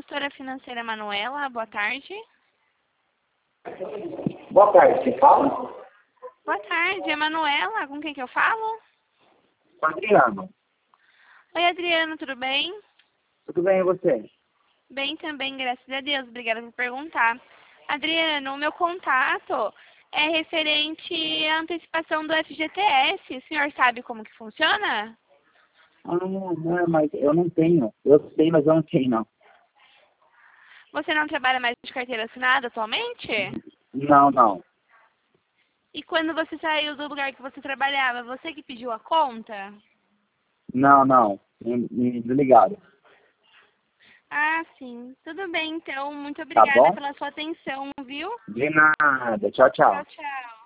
consultora financeira Manuela, boa tarde. Boa tarde, você fala? Boa tarde, é Manuela, com quem que eu falo? Adriano. Oi, Adriano, tudo bem? Tudo bem e você? Bem também, graças a Deus, obrigada por perguntar. Adriano, o meu contato é referente à antecipação do FGTS. O senhor sabe como que funciona? Não, mas eu não tenho. Eu sei, mas eu não tenho, não. Você não trabalha mais de carteira assinada atualmente? Não. E quando você saiu do lugar que você trabalhava, você que pediu a conta? Não. Me desligaram. Ah, sim. Tudo bem, então. Muito Tá obrigada bom? pela sua atenção, viu? De nada. Tchau, Tchau, tchau. tchau.